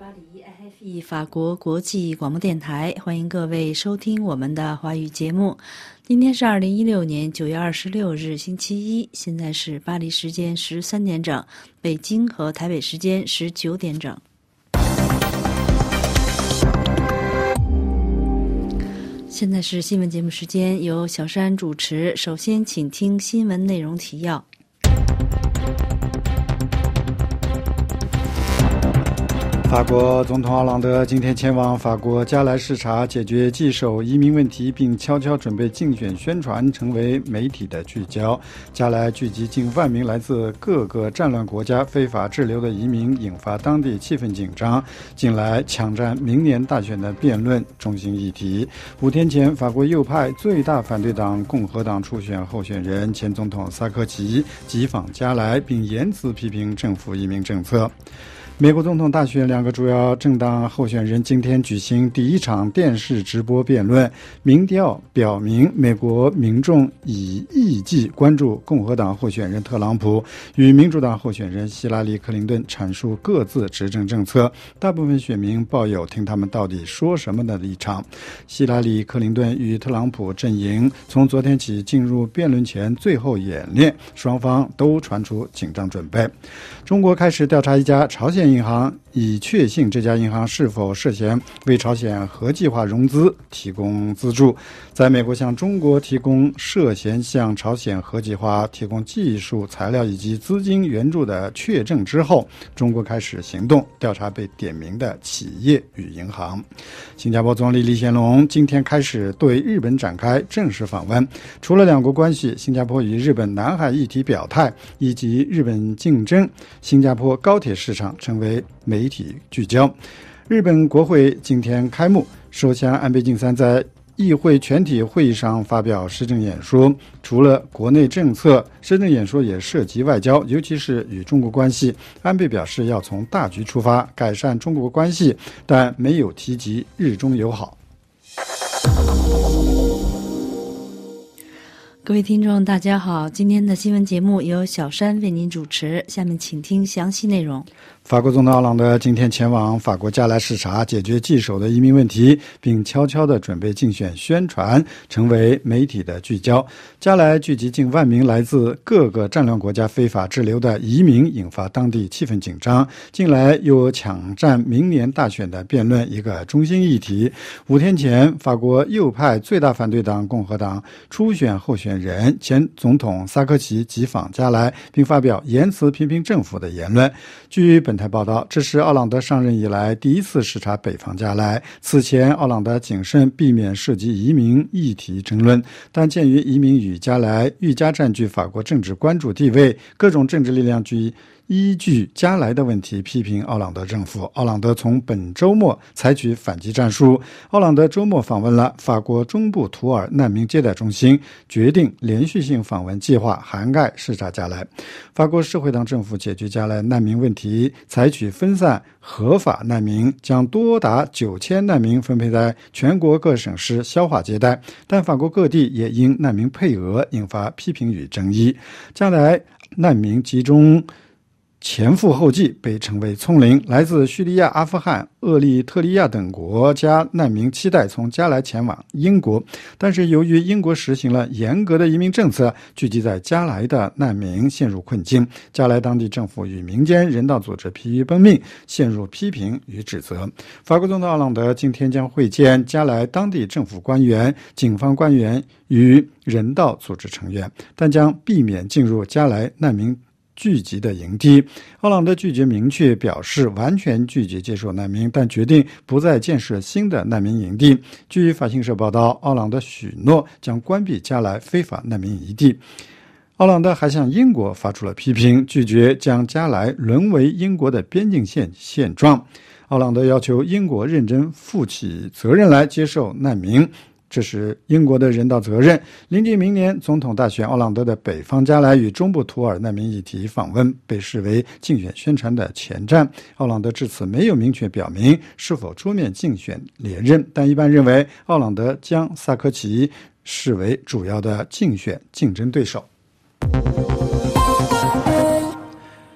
巴黎 RFI 法国国际广播电台，欢迎各位收听我们的华语节目。今天是2016年9月26日星期一，现在是巴黎时间13点整，北京和台北时间19点整。现在是新闻节目时间，由小山主持。首先请听新闻内容提要。 法国总统奥朗德今天前往法国加莱视察，解决棘手移民问题，并悄悄准备竞选宣传，成为媒体的聚焦。加莱聚集近1万名来自各个战乱国家非法滞留的移民，引发当地气氛紧张。近来抢占明年大选的辩论中心议题。5天前，法国右派最大反对党共和党初选候选人前总统萨科齐急访加莱，并严词批评政府移民政策。美国总统大选2个主要政党候选人今天举行第一场电视直播辩论。民调表明，美国民众以亿计关注共和党候选人特朗普与民主党候选人希拉里·克林顿阐述各自执政政策。大部分选民抱有听他们到底说什么的立场。希拉里·克林顿与特朗普阵营从昨天起进入辩论前最后演练，双方都传出紧张准备。中国开始调查一家朝鲜银行，以确信这家银行是否涉嫌为朝鲜核计划融资提供资助。在美国向中国提供涉嫌向朝鲜核计划提供技术材料以及资金援助的确证之后，中国开始行动，调查被点名的企业与银行。新加坡总理李显龙今天开始对日本展开正式访问。除了两国关系，新加坡与日本南海议题表态，以及日本竞争新加坡高铁市场成为媒体聚焦。日本国会今天开幕，首相安倍晋三在议会全体会议上发表施政演说。除了国内政策，施政演说也涉及外交，尤其是与中国关系。安倍表示要从大局出发，改善中国关系，但没有提及日中友好。 各位听众大家好，今天的新闻节目由小山为您主持，下面请听详细内容。 法国总统奥朗德今天前往法国加莱视察，解决棘手的移民问题，并悄悄地准备竞选宣传，成为媒体的聚焦。加莱聚集近1万名来自各个战乱国家非法滞留的移民，引发当地气氛紧张。近来又抢占明年大选的辩论一个中心议题。5天前，法国右派最大反对党共和党初选候选人前总统萨科齐急访加莱，并发表严词批评政府的言论。据本台报道，这是奥朗德上任以来第一次视察北方加莱。此前，奥朗德谨慎避免涉及移民议题争论，但鉴于移民与加莱愈加占据法国政治关注地位，各种政治力量依据加莱的问题批评奥朗德政府。奥朗德从本周末采取反击战术。奥朗德周末访问了法国中部图尔难民接待中心，决定连续性访问计划涵盖视察加莱。法国社会党政府解决加莱难民问题，采取分散合法难民，将多达9000难民分配在全国各省市消化接待，但法国各地也因难民配额引发批评与争议。加莱难民集中前赴后继，被称为葱岭。来自叙利亚、阿富汗、厄立特里亚等国家难民期待从加莱前往英国，但是由于英国实行了严格的移民政策，聚集在加莱的难民陷入困境。加莱当地政府与民间人道组织疲于奔命，陷入批评与指责。法国总统奥朗德今天将会见加莱当地政府官员、警方官员与人道组织成员，但将避免进入加莱难民聚集的营地。奥朗德拒绝明确表示完全拒绝接受难民，但决定不再建设新的难民营地。据法新社报道，奥朗德许诺将关闭加莱非法难民营地。奥朗德还向英国发出了批评，拒绝将加莱沦为英国的边境线现状。奥朗德要求英国认真负起责任来接受难民，这是英国的人道责任。临近明年总统大选，奥朗德的北方加莱与中部图尔难民议题访问被视为竞选宣传的前站。奥朗德至此没有明确表明是否出面竞选连任，但一般认为奥朗德将萨科齐视为主要的竞选竞争对手。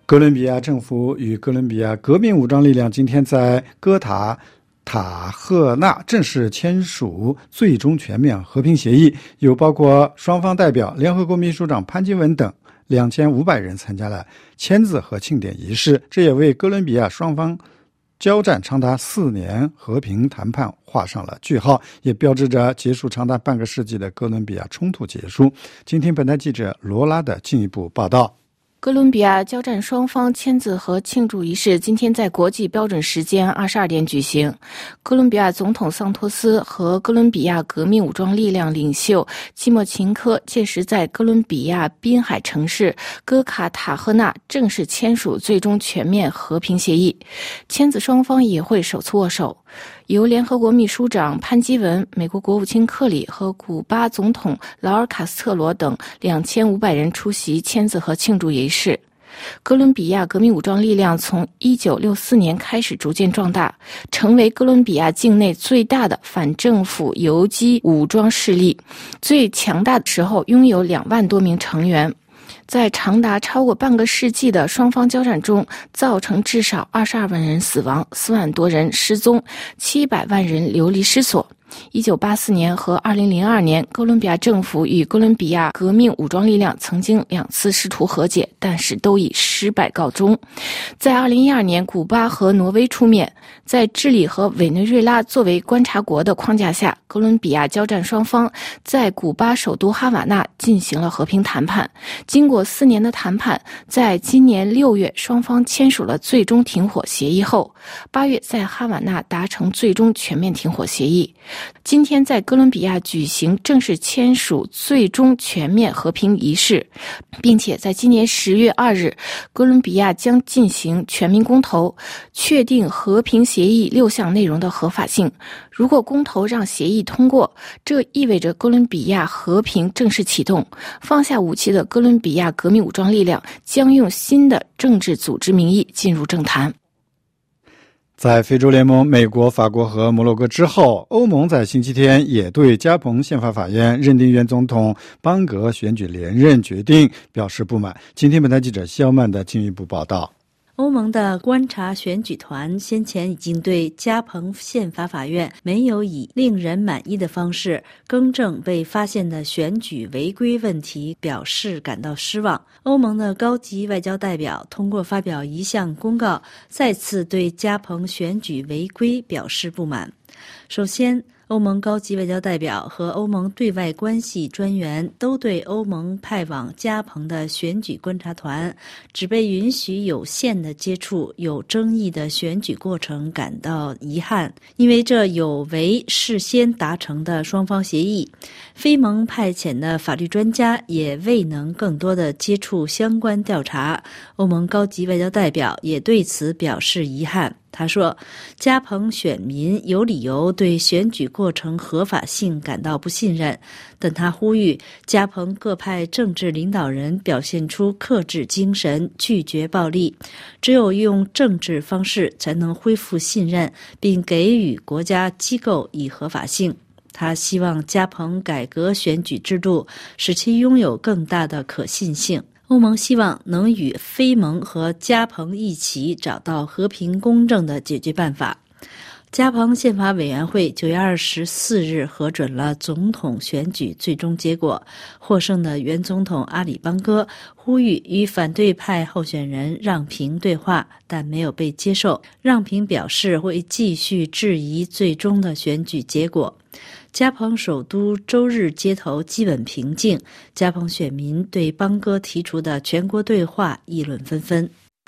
哥伦比亚政府与哥伦比亚革命武装力量今天在哥塔赫纳正式签署最终全面和平协议，有包括双方代表、联合国秘书长潘基文等2500人参加了签字和庆典仪式，这也为哥伦比亚双方交战长达4年和平谈判画上了句号，也标志着结束长达半个世纪的哥伦比亚冲突结束。请听本台记者罗拉的进一步报道。 哥伦比亚交战双方签字和庆祝仪式今天在国际标准时间22点举行。哥伦比亚总统桑托斯和哥伦比亚革命武装力量领袖季莫琴科届时在哥伦比亚滨海城市哥卡塔赫纳正式签署最终全面和平协议，签字双方也会首次握手。由联合国秘书长潘基文、美国国务卿克里和古巴总统劳尔·卡斯特罗等2500人出席签字和庆祝仪式。哥伦比亚革命武装力量从1964年开始逐渐壮大，成为哥伦比亚境内最大的反政府游击武装势力，最强大的时候拥有2万多名成员。在长达超过半个世纪的双方交战中，造成至少22万人死亡，4万多人失踪，700万人流离失所。1984年和2002年，哥伦比亚政府与哥伦比亚革命武装力量曾经2次试图和解，但是都以失败告终。在2012年，古巴和挪威出面，在智利和委内瑞拉作为观察国的框架下，哥伦比亚交战双方在古巴首都哈瓦那进行了和平谈判。经过4年的谈判，在今年6月，双方签署了最终停火协议后，8月在哈瓦那达成最终全面停火协议。今天在哥伦比亚举行正式签署最终全面和平仪式，并且在今年10月2日，哥伦比亚将进行全民公投，确定和平协议6项内容的合法性。如果公投让协议通过，这意味着哥伦比亚和平正式启动，放下武器的哥伦比亚革命武装力量将用新的政治组织名义进入政坛。 在非洲联盟、美国、法国和摩洛哥之后，欧盟在星期天也对加蓬宪法法院认定原总统邦格选举连任决定表示不满。今天本台记者肖曼的进一步报道。 欧盟的观察选举团先前已经对加蓬宪法法院没有以令人满意的方式更正被发现的选举违规问题表示感到失望。欧盟的高级外交代表通过发表一项公告，再次对加蓬选举违规表示不满。首先，欧盟高级外交代表和欧盟对外关系专员都对欧盟派往加蓬的选举观察团只被允许有限的接触有争议的选举过程感到遗憾，因为这有违事先达成的双方协议。非盟派遣的法律专家也未能更多的接触相关调查。欧盟高级外交代表也对此表示遗憾。他说，加蓬选民有理由对选举过程合法性感到不信任，但他呼吁加蓬各派政治领导人表现出克制精神，拒绝暴力。只有用政治方式才能恢复信任，并给予国家机构以合法性。他希望加蓬改革选举制度，使其拥有更大的可信性。欧盟希望能与非盟和加蓬一起找到和平公正的解决办法。加蓬宪法委员会9月24日核准了总统选举最终结果，获胜的原总统阿里邦戈呼吁与反对派候选人让平对话，但没有被接受。让平表示会继续质疑最终的选举结果。加蓬首都周日街头基本平静，加蓬选民对邦戈提出的全国对话议论纷纷。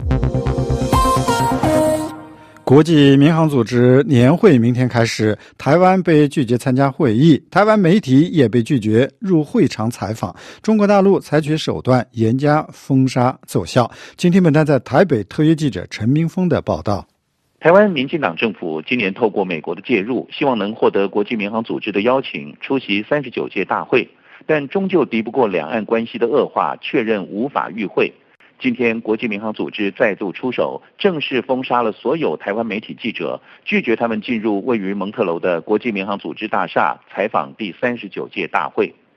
国际民航组织年会明天开始，台湾被拒绝参加会议，台湾媒体也被拒绝入会场采访。中国大陆采取手段严加封杀奏效。今天本台在台北特约记者陈明峰的报道。 台湾民进党政府今年透过美国的介入，希望能获得国际民航组织的邀请，出席39届大会，但终究敌不过两岸关系的恶化，确认无法与会。今天国际民航组织再度出手，正式封杀了所有台湾媒体记者，拒绝他们进入位于蒙特楼的国际民航组织大厦采访第39届大会。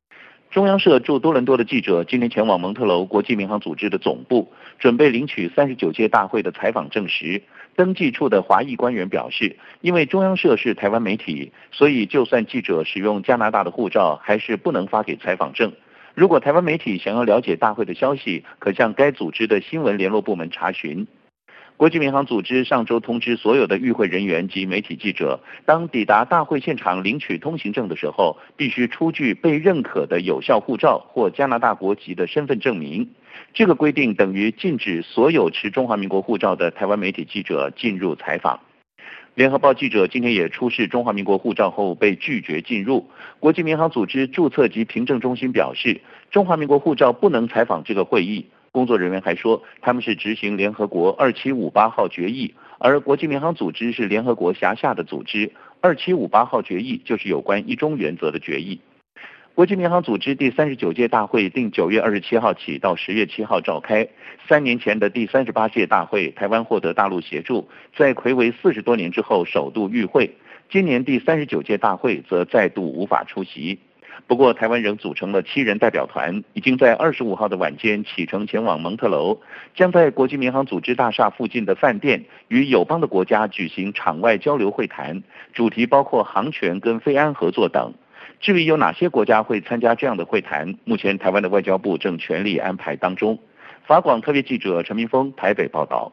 中央社驻多伦多的记者今天前往蒙特楼国际民航组织的总部，准备领取39届大会的采访证时，登记处的华裔官员表示，因为中央社是台湾媒体，所以就算记者使用加拿大的护照，还是不能发给采访证。如果台湾媒体想要了解大会的消息，可向该组织的新闻联络部门查询。国际民航组织上周通知所有的与会人员及媒体记者，当抵达大会现场领取通行证的时候，必须出具被认可的有效护照或加拿大国籍的身份证明。这个规定等于禁止所有持中华民国护照的台湾媒体记者进入采访。联合报记者今天也出示中华民国护照后被拒绝进入。国际民航组织注册及凭证中心表示，中华民国护照不能采访这个会议。工作人员还说，他们是执行联合国2758号决议，而国际民航组织是联合国辖下的组织。2758号决议就是有关一中原则的决议。国际民航组织第39届大会定9月27号起到10月7号召开。3年前的第38届大会，台湾获得大陆协助，在睽违40多年之后首度与会。今年第39届大会则再度无法出席。不过，台湾仍组成了7人代表团，已经在25号的晚间启程前往蒙特楼，将在国际民航组织大厦附近的饭店与友邦的国家举行场外交流会谈，主题包括航权跟飞安合作等。至于有哪些国家会参加这样的会谈，目前台湾的外交部正全力安排当中。法广特别记者陈明峰台北报道。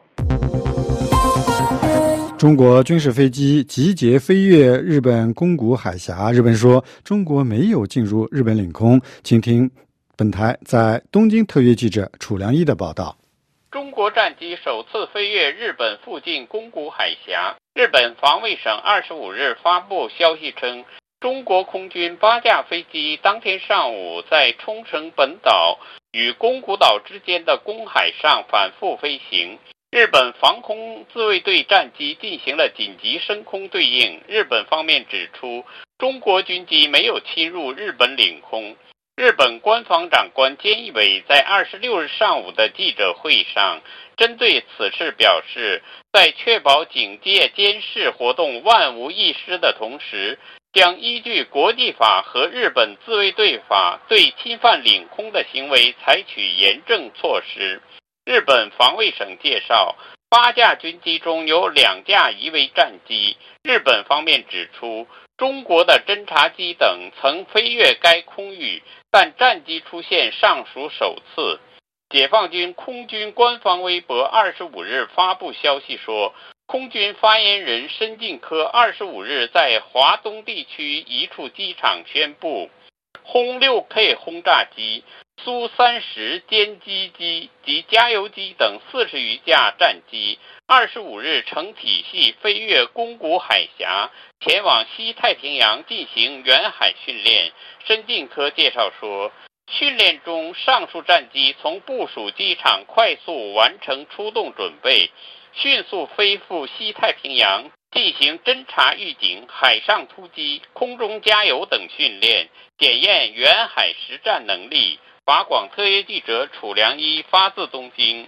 中国军事飞机集结飞越日本宫古海峡，日本说中国没有进入日本领空。请听本台在东京特约记者楚良一的报道。 中国战机首次飞越日本附近宫古海峡。日本防卫省25日发布消息称，中国空军8架飞机当天上午在冲绳本岛与宫古岛之间的公海上反复飞行。日本防空自卫队战机进行了紧急升空对应。日本方面指出，中国军机没有侵入日本领空。日本官方长官菅义伟在26日上午的记者会上，针对此事表示，在确保警戒监视活动万无一失的同时，将依据国际法和日本自卫队法对侵犯领空的行为采取严正措施。日本防卫省介绍，8架军机中有2架疑为战机。日本方面指出，中国的侦察机等曾飞越该空域，但战机出现尚属首次。解放军空军官方微博25日发布消息说，空军发言人申进科25日在华东地区一处机场宣布，轰 6K 轰炸机、苏30歼击机及加油机等40余架战机25日成体系飞越宫古海峡，前往西太平洋进行远海训练。申进科介绍说，训练中上述战机从部署机场快速完成出动准备，迅速飞赴西太平洋进行侦察预警、海上突击、空中加油等训练，检验远海实战能力。法广特约记者楚良一发自东京。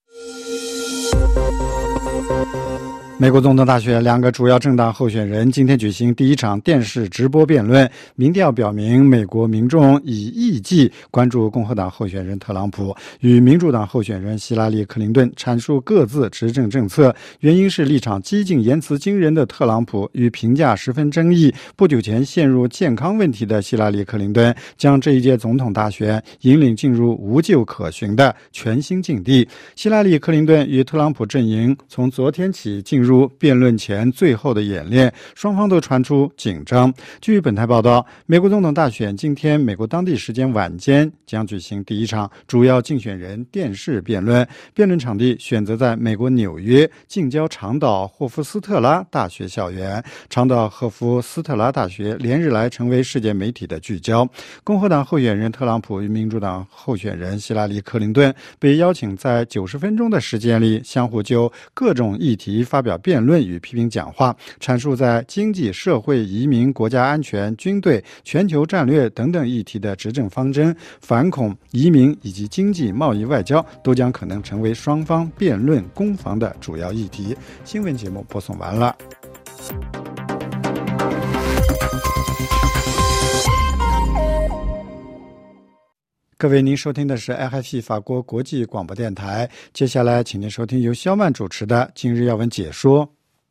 美国总统大选2个主要政党候选人今天举行第1场电视直播辩论。民调表明，美国民众以亿计关注共和党候选人特朗普与民主党候选人希拉里·克林顿阐述各自执政政策，原因是立场激进、言辞惊人的特朗普与评价十分争议、不久前陷入健康问题的希拉里·克林顿将这一届总统大选引领进入无救可寻的全新境地。希拉里·克林顿与特朗普阵营从昨天起进入辩论前最后的演练，双方都传出紧张。据本台报道，美国总统大选今天美国当地时间晚间将举行第1场主要竞选人电视辩论，辩论场地选择在美国纽约近郊长岛霍夫斯特拉大学校园。长岛霍夫斯特拉大学连日来成为世界媒体的聚焦。共和党候选人特朗普与民主党候选人希拉里·克林顿被邀请在90分钟的时间里相互就各种议题发表辩论与批评讲话，阐述在经济、社会、移民、国家安全、军队、全球战略等等议题的执政方针。反恐、移民以及经济、贸易、外交都将可能成为双方辩论攻防的主要议题。新闻节目播送完了。 各位，您收听的是 RFI 法国国际广播电台。接下来，请您收听由肖曼主持的今日要闻解说。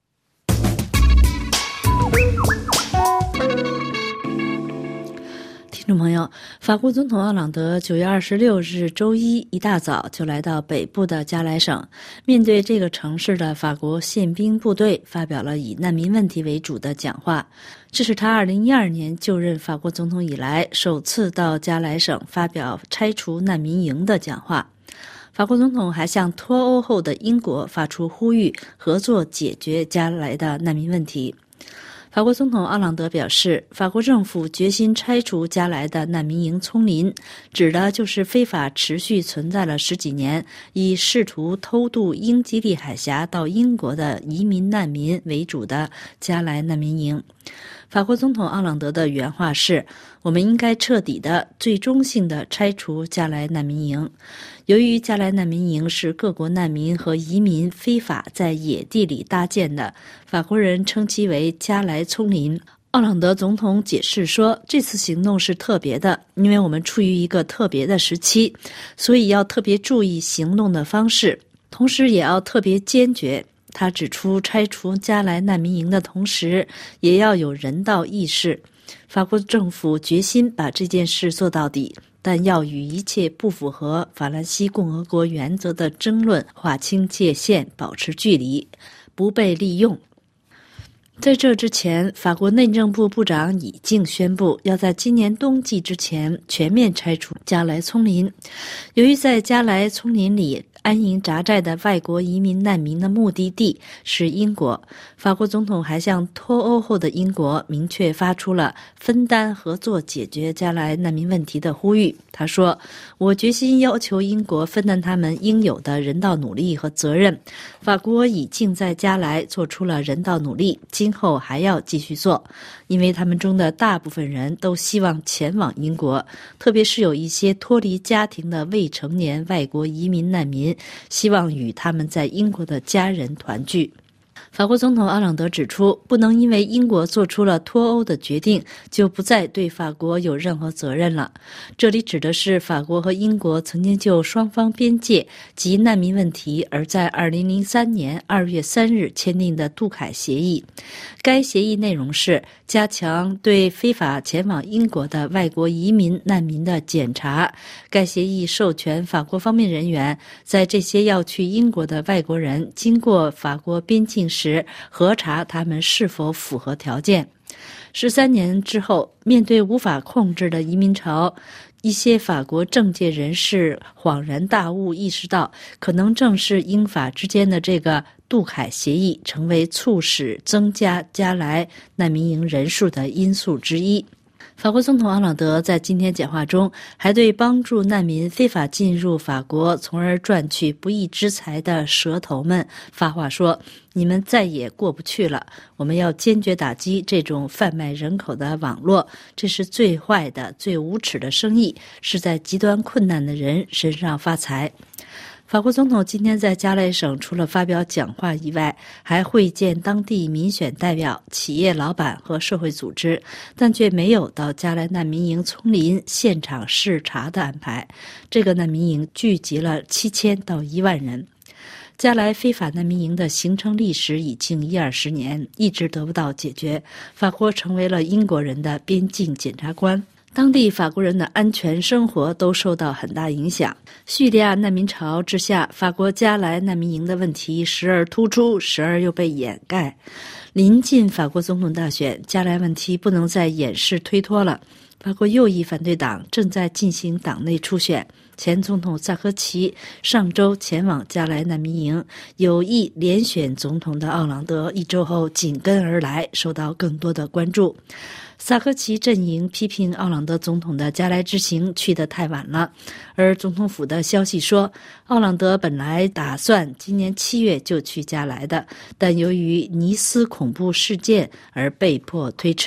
听众朋友，法国总统奥朗德9月26日周一一大早就来到北部的加莱省，面对这个城市的法国宪兵部队，发表了以难民问题为主的讲话。这是他2012年就任法国总统以来首次到加莱省发表拆除难民营的讲话。法国总统还向脱欧后的英国发出呼吁，合作解决加莱的难民问题。法国总统奥朗德表示，法国政府决心拆除加莱的难民营丛林，指的就是非法持续存在了10几年，以试图偷渡英吉利海峡到英国的移民难民为主的加莱难民营。法国总统奥朗德的原话是：我们应该彻底的、最终性的拆除加莱难民营。由于加莱难民营是各国难民和移民非法在野地里搭建的，法国人称其为加莱丛林。奥朗德总统解释说，这次行动是特别的，因为我们处于一个特别的时期，所以要特别注意行动的方式，同时也要特别坚决。他指出，拆除加莱难民营的同时，也要有人道意识。法国政府决心把这件事做到底，但要与一切不符合法兰西共和国原则的争论划清界限，保持距离，不被利用。在这之前，法国内政部部长已经宣布要在今年冬季之前全面拆除加莱丛林。由于在加莱丛林里安营扎寨的外国移民难民的目的地是英国，法国总统还向脱欧后的英国明确发出了分担合作解决加莱难民问题的呼吁。他说，我决心要求英国分担他们应有的人道努力和责任。法国已经在加莱做出了人道努力，今后还要继续做，因为他们中的大部分人都希望前往英国，特别是有一些脱离家庭的未成年外国移民难民，希望与他们在英国的家人团聚。法国总统奥朗德指出，不能因为英国做出了脱欧的决定，就不再对法国有任何责任了。这里指的是法国和英国曾经就双方边界及难民问题而在2003年2月3日签订的杜凯协议。该协议内容是加强对非法前往英国的外国移民难民的检查。该协议授权法国方面人员在这些要去英国的外国人经过法国边境时核查他们是否符合条件。13年之后，面对无法控制的移民潮，一些法国政界人士恍然大悟，意识到可能正是英法之间的这个杜凯协议成为促使增加加莱难民营人数的因素之一。法国总统奥朗德在今天讲话中还对帮助难民非法进入法国从而赚取不义之财的蛇头们发话说，你们再也过不去了，我们要坚决打击这种贩卖人口的网络，这是最坏的最无耻的生意，是在极端困难的人身上发财。法国总统今天在加莱省除了发表讲话以外，还会见当地民选代表、企业老板和社会组织，但却没有到加莱难民营丛林现场视察的安排。这个难民营聚集了7000到1万人。加莱非法难民营的形成历史已经10-20年，一直得不到解决。法国成为了英国人的边境检察官。当地法国人的安全生活都受到很大影响。叙利亚难民潮之下，法国加莱难民营的问题时而突出，时而又被掩盖。临近法国总统大选，加莱问题不能再掩饰推脱了。法国右翼反对党正在进行党内初选，前总统萨科齐上周前往加莱难民营，有意连选总统的奥朗德1周后紧跟而来，受到更多的关注。萨科齐阵营批评奥朗德总统的加莱之行去得太晚了，而总统府的消息说，奥朗德本来打算今年7月就去加莱的，但由于尼斯恐怖事件而被迫推迟。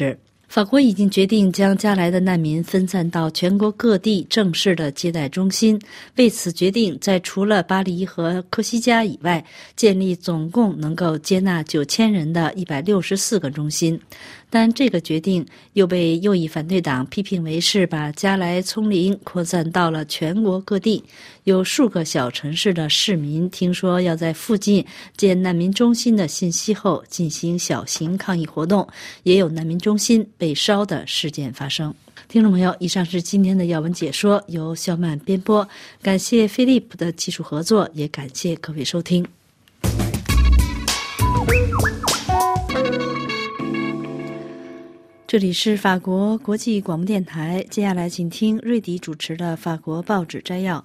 法国已经决定将加来的难民分散到全国各地正式的接待中心，为此决定在除了巴黎和科西嘉以外，建立总共能够接纳9000人的164个中心。但这个决定又被右翼反对党批评为是把加来丛林扩散到了全国各地。有数个小城市的市民听说要在附近建难民中心的信息后，进行小型抗议活动，也有难民中心被烧的事件发生。听众朋友，以上是今天的要闻解说，由肖曼编播，感谢飞利浦的技术合作，也感谢各位收听。这里是法国国际广播电台，接下来请听瑞迪主持的法国报纸摘要。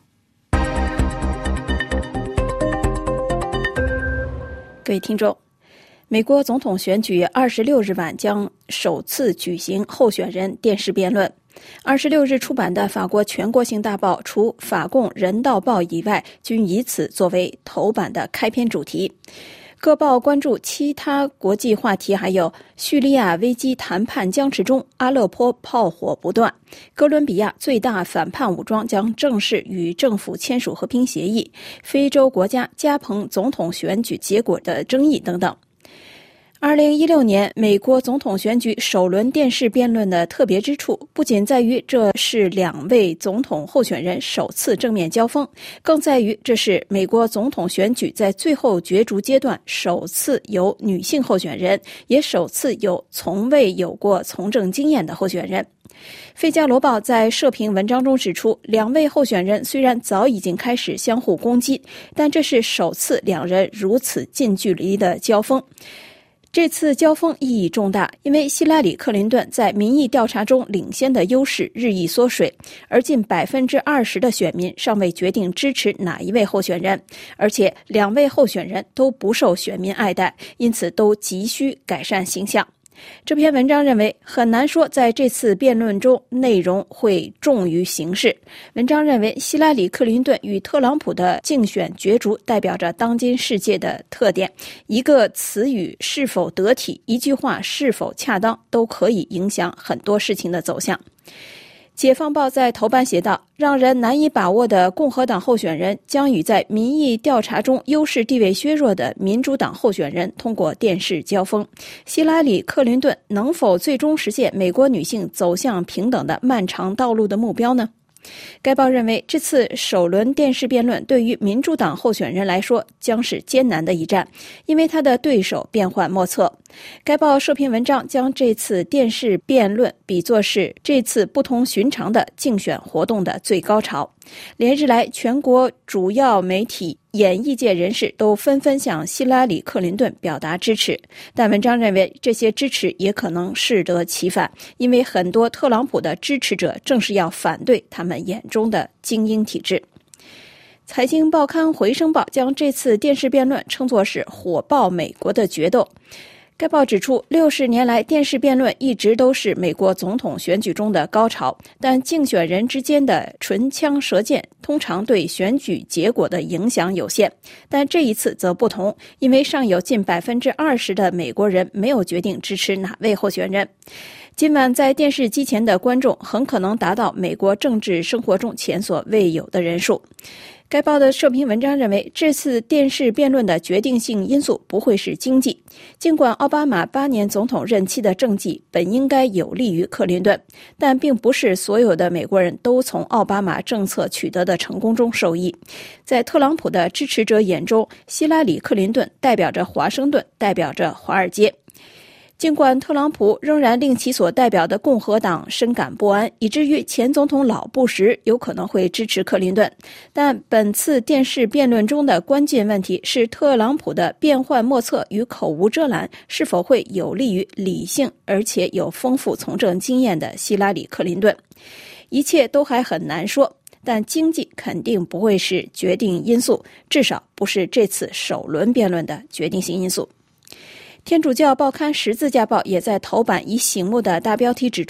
各位听众，美国总统选举26日晚将首次举行候选人电视辩论。26日出版的法国全国性大报除法共人道报以外，均以此作为头版的开篇主题。各报关注其他国际话题，还有叙利亚危机谈判僵持中，阿勒颇炮火不断，哥伦比亚最大反叛武装将正式与政府签署和平协议，非洲国家加蓬总统选举结果的争议等等。2016年美国总统选举首轮电视辩论的特别之处，不仅在于这是2位总统候选人首次正面交锋，更在于这是美国总统选举在最后角逐阶段首次由女性候选人，也首次有从未有过从政经验的候选人。费加罗报在社评文章中指出，2位候选人虽然早已经开始相互攻击，但这是首次2人如此近距离的交锋。这次交锋意义重大，因为希拉里·克林顿在民意调查中领先的优势日益缩水，而近20%的选民尚未决定支持哪一位候选人，而且2位候选人都不受选民爱戴，因此都急需改善形象。这篇文章认为，很难说在这次辩论中内容会重于形式。文章认为，希拉里·克林顿与特朗普的竞选角逐代表着当今世界的特点，一个词语是否得体，一句话是否恰当，都可以影响很多事情的走向。解放报在头版写道，让人难以把握的共和党候选人将与在民意调查中优势地位削弱的民主党候选人通过电视交锋。希拉里·克林顿能否最终实现美国女性走向平等的漫长道路的目标呢？该报认为，这次首轮电视辩论对于民主党候选人来说将是艰难的一战，因为他的对手变幻莫测。该报社评文章将这次电视辩论比作是这次不同寻常的竞选活动的最高潮。连日来，全国主要媒体、演艺界人士都纷纷向希拉里·克林顿表达支持，但文章认为这些支持也可能适得其反，因为很多特朗普的支持者正是要反对他们眼中的精英体制。财经报刊《回声报》将这次电视辩论称作是火爆美国的决斗。该报指出，60年来电视辩论一直都是美国总统选举中的高潮，但竞选人之间的唇枪舌剑通常对选举结果的影响有限，但这一次则不同，因为尚有近20%的美国人没有决定支持哪位候选人。今晚在电视机前的观众很可能达到美国政治生活中前所未有的人数。该报的社评文章认为，这次电视辩论的决定性因素不会是经济。尽管奥巴马8年总统任期的政绩本应该有利于克林顿，但并不是所有的美国人都从奥巴马政策取得的成功中受益。在特朗普的支持者眼中，希拉里·克林顿代表着华盛顿，代表着华尔街。尽管特朗普仍然令其所代表的共和党深感不安，以至于前总统老布什有可能会支持克林顿，但本次电视辩论中的关键问题是特朗普的变幻莫测与口无遮拦是否会有利于理性而且有丰富从政经验的希拉里·克林顿。一切都还很难说，但经济肯定不会是决定因素，至少不是这次首轮辩论的决定性因素。天主教报刊《十字架报》也在头版以醒目的大标题指出，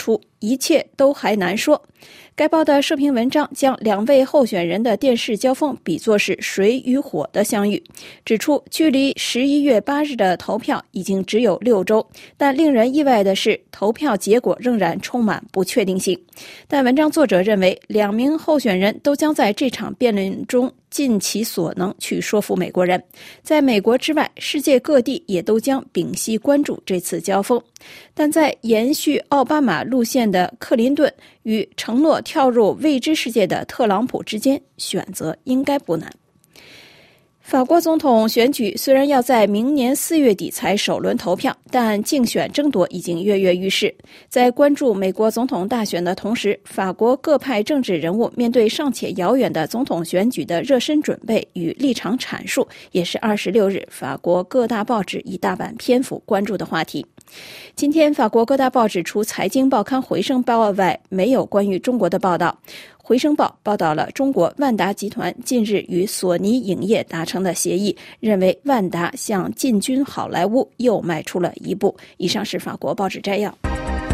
一切都还难说。该报的社评文章将两位候选人的电视交锋比作是水与火的相遇，指出距离11月8日的投票已经只有6周，但令人意外的是，投票结果仍然充满不确定性。但文章作者认为，两名候选人都将在这场辩论中尽其所能去说服美国人。在美国之外，世界各地也都将屏息关注这次交锋。但在延续奥巴马路线的克林顿与承诺跳入未知世界的特朗普之间，选择应该不难。法国总统选举虽然要在明年4月底才首轮投票，但竞选争夺已经跃跃欲试。在关注美国总统大选的同时，法国各派政治人物面对尚且遥远的总统选举的热身准备与立场阐述，也是26日法国各大报纸一大版篇幅关注的话题。今天，法国各大报纸除财经报刊《回声报》外，没有关于中国的报道。《回声报》报道了中国万达集团近日与索尼影业达成的协议，认为万达向进军好莱坞又迈出了一步。以上是法国报纸摘要。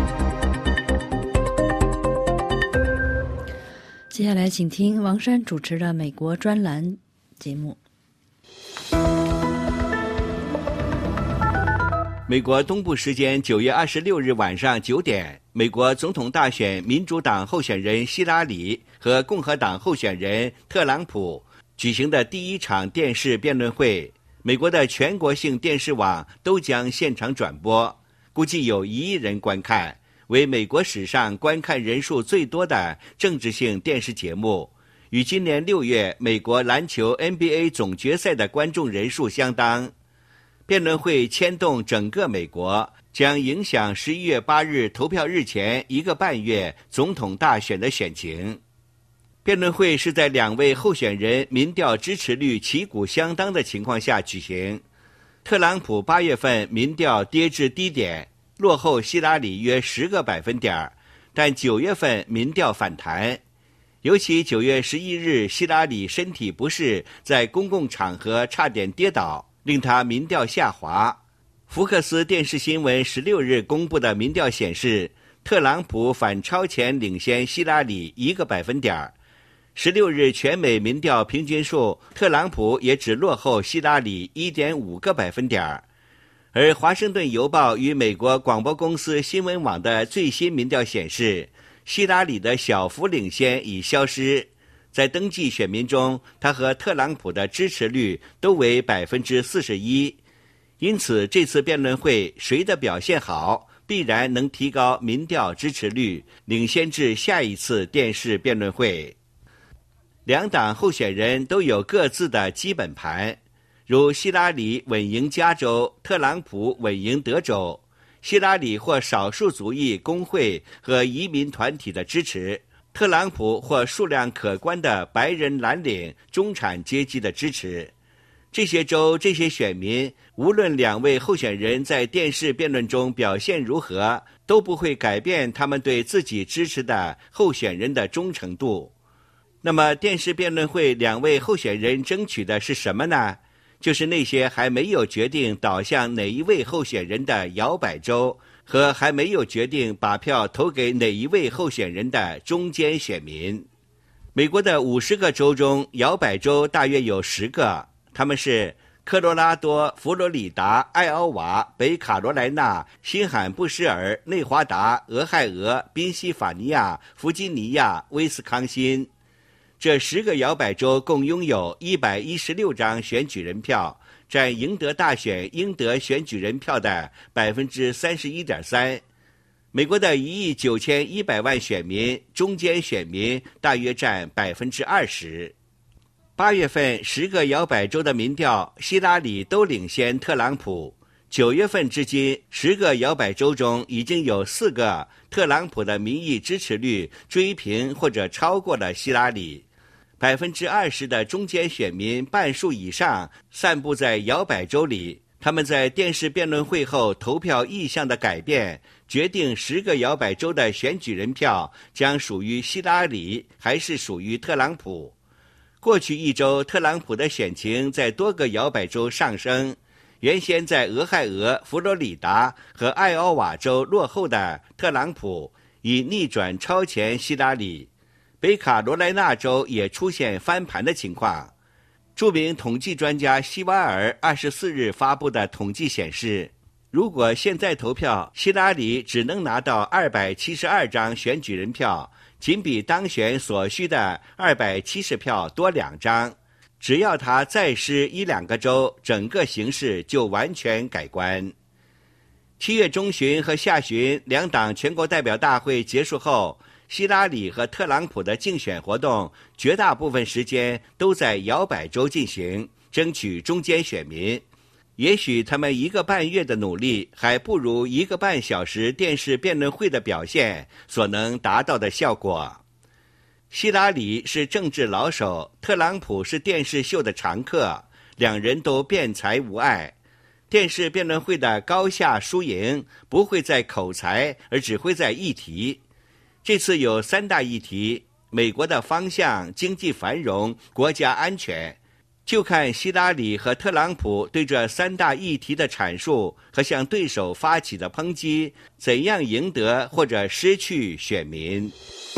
接下来请听王珊主持的美国专栏节目。 美国东部时间9月26日晚上9点，美国总统大选民主党候选人希拉里和共和党候选人特朗普举行的第一场电视辩论会，美国的全国性电视网都将现场转播，估计有1亿人观看，为美国史上观看人数最多的政治性电视节目，与今年6月美国篮球 NBA 总决赛的观众人数相当。辩论会牵动整个美国，将影响11月8日投票日前1个半月总统大选的选情。辩论会是在2位候选人民调支持率旗鼓相当的情况下举行。特朗普8月份民调跌至低点，落后希拉里约10个百分点，但9月份民调反弹。尤其9月11日，希拉里身体不适，在公共场合差点跌倒，令他民调下滑。福克斯电视新闻16日公布的民调显示，特朗普反超前领先希拉里1个百分点。16日全美民调平均数，特朗普也只落后希拉里 1.5 个百分点。而华盛顿邮报与美国广播公司新闻网的最新民调显示，希拉里的小幅领先已消失。在登记选民中，他和特朗普的支持率都为 41%。 因此这次辩论会谁的表现好，必然能提高民调支持率，领先至下一次电视辩论会。两党候选人都有各自的基本盘，如希拉里稳赢加州，特朗普稳赢德州。希拉里获少数族裔工会和移民团体的支持，特朗普获数量可观的白人蓝领中产阶级的支持。这些州这些选民，无论2位候选人在电视辩论中表现如何，都不会改变他们对自己支持的候选人的忠诚度。那么电视辩论会2位候选人争取的是什么呢？就是那些还没有决定导向哪一位候选人的摇摆州，和还没有决定把票投给哪一位候选人的中间选民。美国的50个州中，摇摆州大约有10个，他们是科罗拉多、佛罗里达、艾奥瓦、北卡罗来纳、新罕布什尔、内华达、俄亥俄、宾夕法尼亚、弗吉尼亚、威斯康辛。这10个摇摆州共拥有116张选举人票，占赢得大选应得选举人票的 31.3%。 美国的1亿9100万选民，中间选民大约占 20%。 8月份10个摇摆州的民调，希拉里都领先特朗普。9月份至今，10个摇摆州中已经有4个特朗普的民意支持率追平或者超过了希拉里。20%的中间选民，半数以上散布在摇摆州里。他们在电视辩论会后投票意向的改变，决定10个摇摆州的选举人票将属于希拉里还是属于特朗普。过去1周，特朗普的选情在多个摇摆州上升。原先在俄亥俄、佛罗里达和艾奥瓦州落后的特朗普， 以逆转超前希拉里。北卡罗来纳州也出现翻盘的情况。著名统计专家希瓦尔24日发布的统计显示，如果现在投票，希拉里只能拿到272张选举人票，仅比当选所需的270票多2张。只要他再失1-2个州，整个形势就完全改观。7月中旬和下旬两党全国代表大会结束后，希拉里和特朗普的竞选活动绝大部分时间都在摇摆州进行，争取中间选民。也许他们1个半月的努力还不如1个半小时电视辩论会的表现所能达到的效果。希拉里是政治老手，特朗普是电视秀的常客，两人都辩才无碍。电视辩论会的高下输赢不会在口才，而只会在议题。这次有3大议题：美国的方向、经济繁荣、国家安全。就看希拉里和特朗普对这3大议题的阐述和向对手发起的抨击，怎样赢得或者失去选民。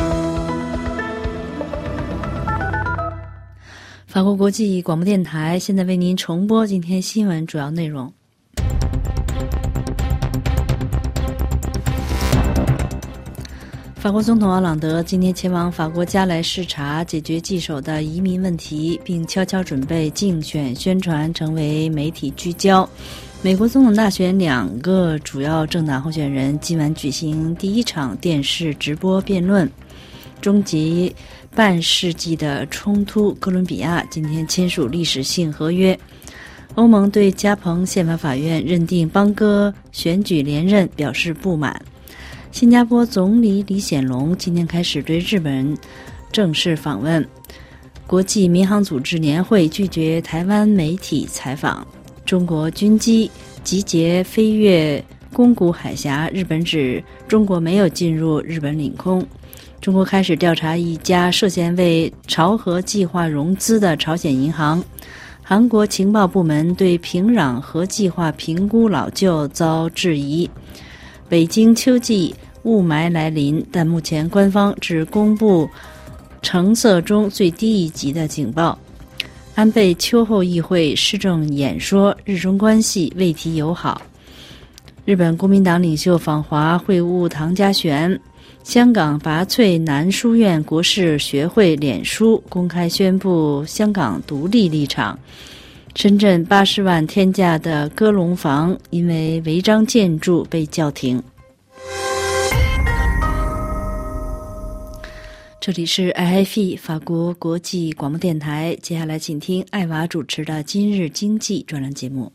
法国国际广播电台现在为您重播今天新闻主要内容。法国总统奥朗德今天前往法国加来视察，解决棘手的移民问题，并悄悄准备竞选宣传，成为媒体聚焦。美国总统大选2个主要政党候选人今晚举行第1场电视直播辩论。终结半世纪的冲突，哥伦比亚今天签署历史性合约。欧盟对加蓬宪法法院认定邦哥选举连任表示不满。新加坡总理李显龙今天开始对日本正式访问。国际民航组织年会拒绝台湾媒体采访。中国军机集结飞越宫古海峡，日本指中国没有进入日本领空。中国开始调查一家涉嫌为朝核计划融资的朝鲜银行。韩国情报部门对平壤核计划评估老旧遭质疑。北京秋季雾霾来临，但目前官方只公布橙色中最低一级的警报。安倍秋后议会施政演说，日中关系未提友好。日本国民党领袖访华会晤唐家璇。香港拔萃男书院国事学会脸书公开宣布香港独立立场。深圳80万天价的歌龙房因为违章建筑被叫停。这里是 RFI 法国国际广播电台，接下来请听艾娃主持的今日经济专栏节目。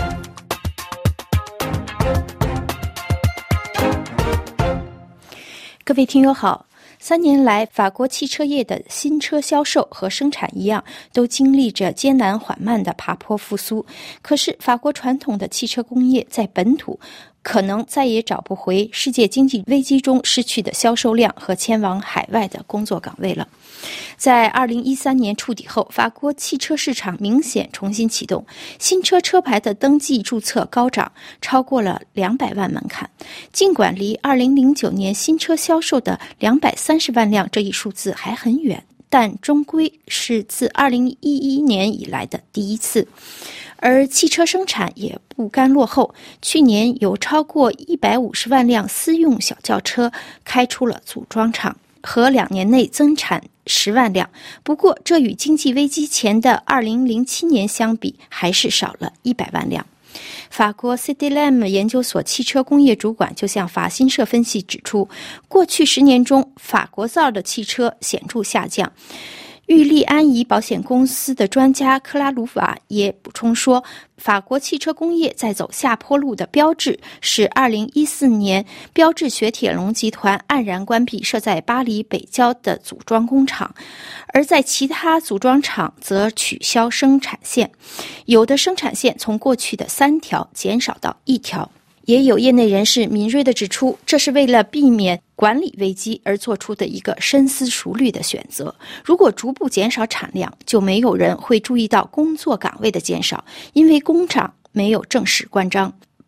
各位听友好，3年来，法国汽车业的新车销售和生产一样，都经历着艰难缓慢的爬坡复苏。可是，法国传统的汽车工业在本土可能再也找不回世界经济危机中失去的销售量和迁往海外的工作岗位了。在2013年触底后，法国汽车市场明显重新启动，新车车牌的登记注册高涨，超过了200万门槛。尽管离2009年新车销售的230万辆这一数字还很远，但终归是自2011年以来的第一次。而汽车生产也不甘落后，去年有超过150万辆私用小轿车开出了组装厂，和2年内增产10万辆。不过，这与经济危机前的2007年相比，还是少了100万辆。法国 CDLM 研究所汽车工业主管就向法新社分析指出，过去10年中，法国造的汽车显著下降。裕利安怡保险公司的专家克拉鲁瓦也补充说，法国汽车工业在走下坡路的标志是2014年标致雪铁龙集团黯然关闭设在巴黎北郊的组装工厂，而在其他组装厂则取消生产线，有的生产线从过去的3条减少到1条。也有业内人士敏锐地指出，这是为了避免管理危机而做出的一个深思熟虑的选择。如果逐步减少产量，就没有人会注意到工作岗位的减少，因为工厂没有正式关张。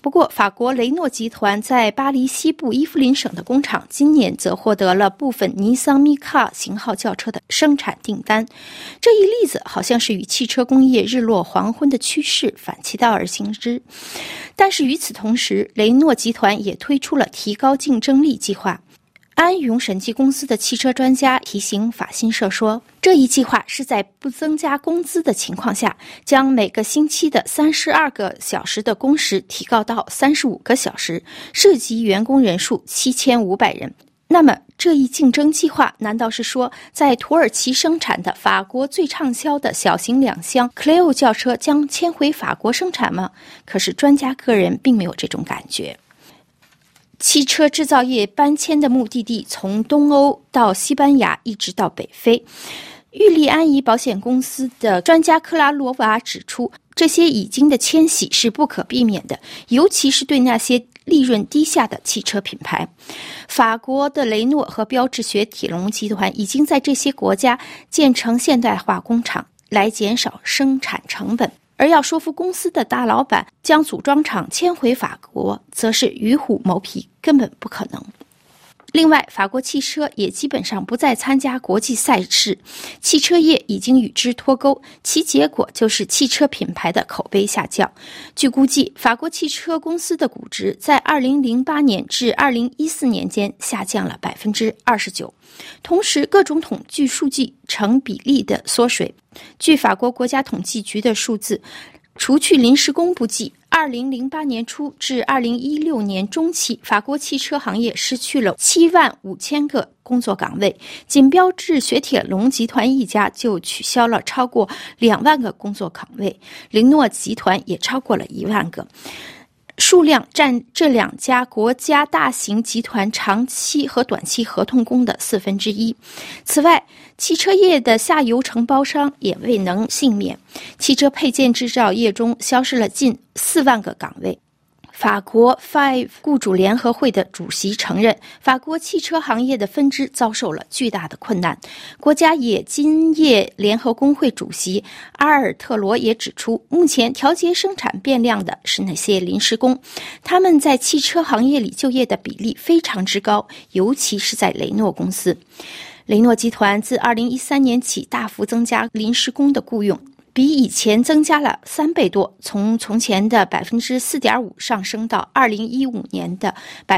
不过，法国雷诺集团在巴黎西部伊夫林省的工厂今年则获得了部分尼桑米卡型号轿车的生产订单。这一例子好像是与汽车工业日落黄昏的趋势反其道而行之。但是与此同时，雷诺集团也推出了提高竞争力计划。安永审计公司的汽车专家提醒法新社说，这一计划是在不增加工资的情况下，将每个星期的32个小时的工时提高到35个小时，涉及员工人数7500人。那么这一竞争计划难道是说，在土耳其生产的法国最畅销的小型2厢 Clio 轿车将迁回法国生产吗？可是专家个人并没有这种感觉。汽车制造业搬迁的目的地从东欧到西班牙一直到北非。裕利安怡保险公司的专家克拉罗娃指出，这些已经的迁徙是不可避免的，尤其是对那些利润低下的汽车品牌。法国的雷诺和标致雪铁龙集团已经在这些国家建成现代化工厂，来减少生产成本。而要说服公司的大老板将组装厂迁回法国，则是与虎谋皮，根本不可能。另外，法国汽车也基本上不再参加国际赛事，汽车业已经与之脱钩，其结果就是汽车品牌的口碑下降。据估计，法国汽车公司的估值在2008年至2014年间下降了 29%。同时，各种统计数据成比例的缩水。据法国国家统计局的数字，除去临时工不计，2008年初至2016年中期，法国汽车行业失去了75000个工作岗位，仅标致雪铁龙集团一家就取消了超过2万个工作岗位，雷诺集团也超过了1万个。数量占这2家国家大型集团长期和短期合同工的1/4。此外，汽车业的下游承包商也未能幸免，汽车配件制造业中消失了近4万个岗位。法国 Five 雇主联合会的主席承认，法国汽车行业的分支遭受了巨大的困难。国家冶金业联合工会主席阿尔特罗也指出，目前调节生产变量的是那些临时工，他们在汽车行业里就业的比例非常之高，尤其是在雷诺公司。雷诺集团自2013年起大幅增加临时工的雇用，比以前增加了3倍多，从前的 4.5% 上升到2015年的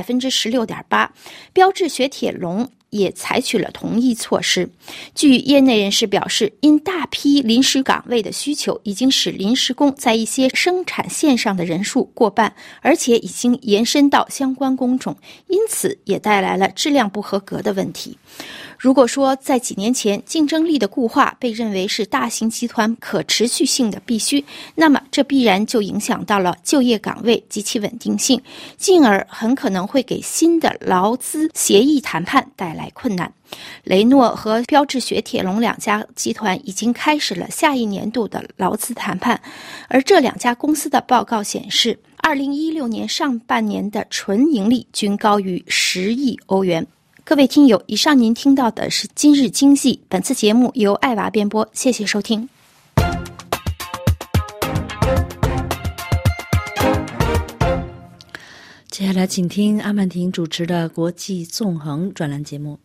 16.8%。标致雪铁龙也采取了同一措施。据业内人士表示，因大批临时岗位的需求，已经使临时工在一些生产线上的人数过半，而且已经延伸到相关工种，因此也带来了质量不合格的问题。如果说在几年前竞争力的固化被认为是大型集团可持续性的必须，那么这必然就影响到了就业岗位及其稳定性，进而很可能会给新的劳资协议谈判带来困难。雷诺和标致雪铁龙2家集团已经开始了下一年度的劳资谈判，而这2家公司的报告显示，2016年上半年的纯盈利均高于10亿欧元。各位听友，以上您听到的是今日经济，本次节目由艾娃编播，谢谢收听。 接下来请听阿曼婷主持的国际纵横专栏节目。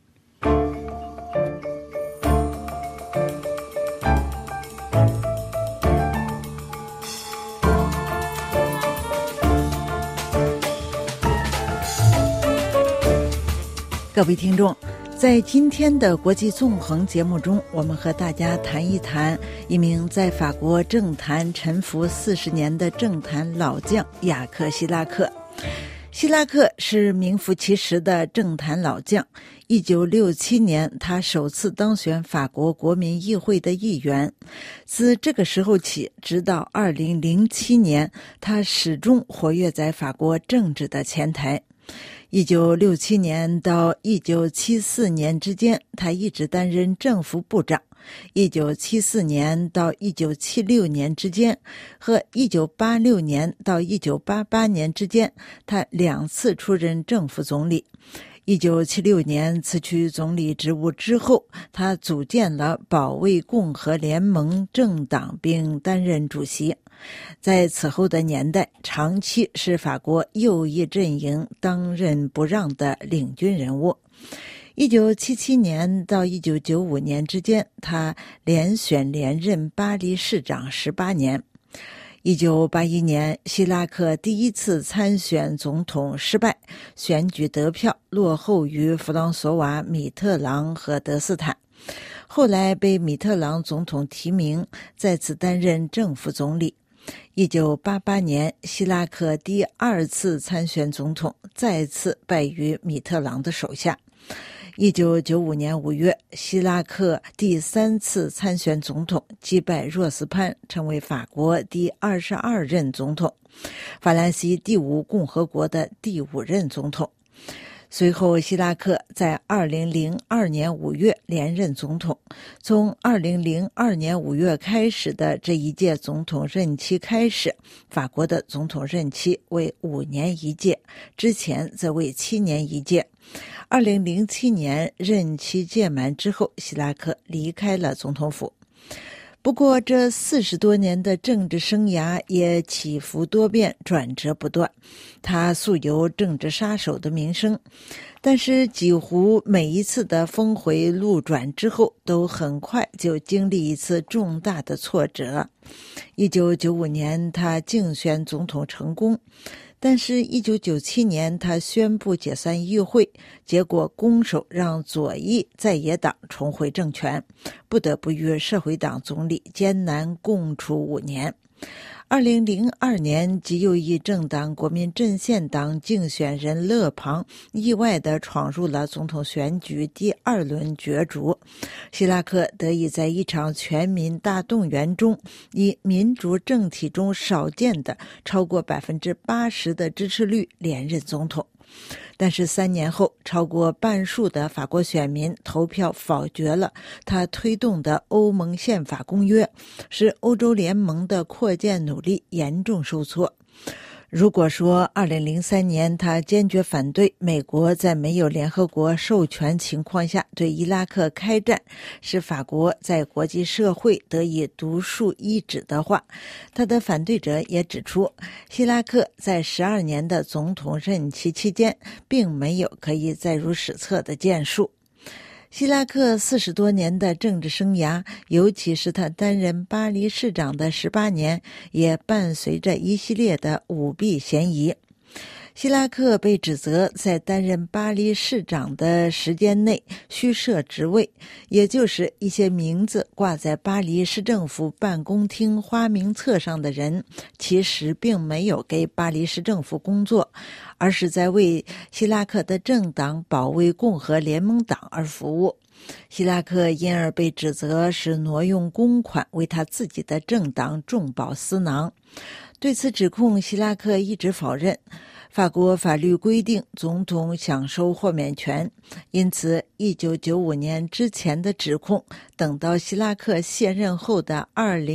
各位听众，在今天的国际纵横节目中，我们和大家谈一谈一名在法国政坛沉浮40年的政坛老将雅克·希拉克。希拉克是名副其实的政坛老将。1967年，他首次当选法国国民议会的议员。自这个时候起，直到2007年，他始终活跃在法国政治的前台。1967年到1974年之间，他一直担任政府部长。1974年到1976年之间和1986年到1988年之间，他2次出任政府总理。 1976年辞去总理职务之后，他组建了保卫共和联盟政党并担任主席。在此后的年代，长期是法国右翼阵营当仁不让的领军人物。1977年到1995年之间，他连选连任巴黎市长18年。1981年，希拉克第一次参选总统失败，选举得票落后于弗朗索瓦·米特朗和德斯坦。后来被米特朗总统提名，再次担任政府总理。1988年，希拉克第二次参选总统，再次败于米特朗的手下。1995年5月，希拉克第三次参选总统，击败若斯潘，成为法国第22任总统，法兰西第5共和国的第5任总统。随后，希拉克在2002年5月连任总统。从2002年5月开始的这一届总统任期开始，法国的总统任期为5年一届，之前则为7年一届。2007年任期届满之后，希拉克离开了总统府。不过这40多年的政治生涯也起伏多变，转折不断。他素有政治杀手的名声，但是几乎每一次的峰回路转之后，都很快就经历一次重大的挫折。1995年他竞选总统成功，但是1997年他宣布解散议会，结果攻守让左翼在野党重回政权，不得不与社会党总理艰难共处5年。2002年，极右翼政党国民阵线党竞选人勒庞意外地闯入了总统选举第2轮角逐，希拉克得以在一场全民大动员中，以民主政体中少见的超过80%的支持率连任总统。但是3年后，超过半数的法国选民投票否决了他推动的欧盟宪法公约，使欧洲联盟的扩建努力严重受挫。如果说2003年他坚决反对美国在没有联合国授权情况下对伊拉克开战，使法国在国际社会得以独树一帜的话，他的反对者也指出，希拉克在12年的总统任期期间并没有可以载入史册的建树。希拉克40多年的政治生涯，尤其是他担任巴黎市长的18年，也伴随着一系列的舞弊嫌疑。希拉克被指责在担任巴黎市长的时间内虚设职位，也就是一些名字挂在巴黎市政府办公厅花名册上的人，其实并没有给巴黎市政府工作，而是在为希拉克的政党保卫共和联盟党而服务。希拉克因而被指责是挪用公款为他自己的政党中饱私囊。对此指控，希拉克一直否认。法国法律规定总统享受豁免权，因此1995年之前的指控等到希拉克卸任后的